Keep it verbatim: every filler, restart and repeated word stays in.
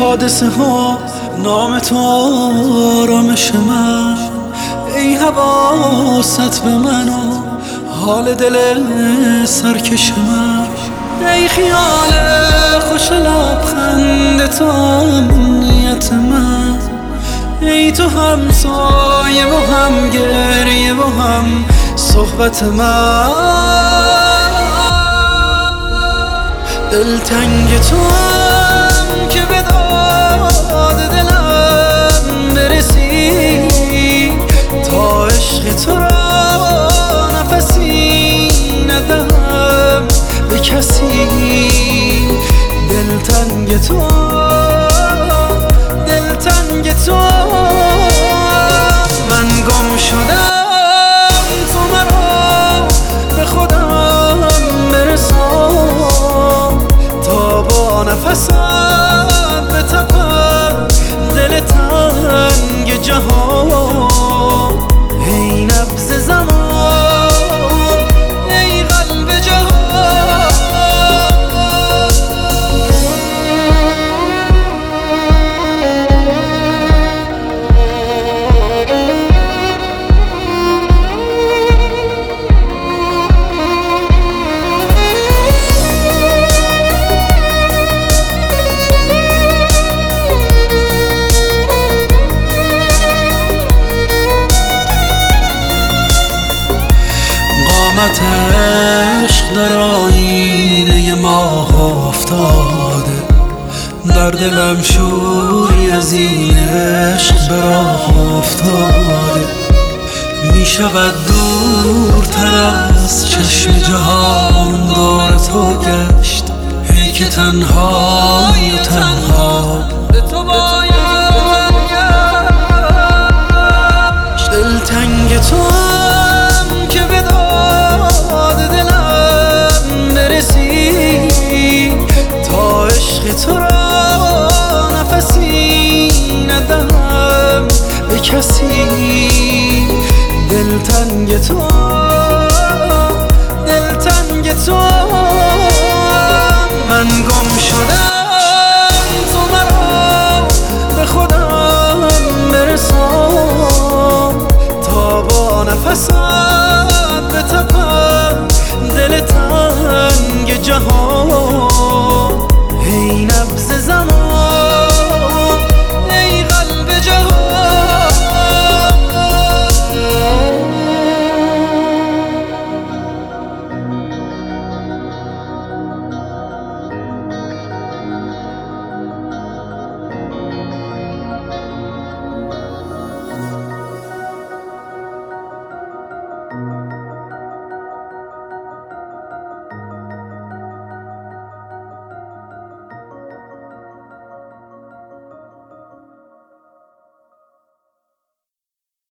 حادثه ها نام تو آرامش من، ای حواست به من و حال دل سرکش من، ای خیال خوش لبخند تو امنیت من، ای تو هم سایه و هم گریه و هم صحبت من. دلتنگ تو هم که به داد دلم برسی، تا عشق تو را نفسی ندهم به کسی. دلتنگ تو دلتنگ تو من گم شدم، تو مرا به خودم برسان، تا با نفست بتپم دل تنگ جهان. ای نبض زمان ای قلب جهان. قامت عشق در آینه ماه افتاده، در دلم شوری از این عشق به راه افتاده. می شود دورتر از چشم جهان دور تو گشت، ای که تنهایی و تنها به تو باید گشت. دلتنگ تو که به داد دلم برسی، تا عشق تو را نفسی ندهم به کسی. دلتنگ تو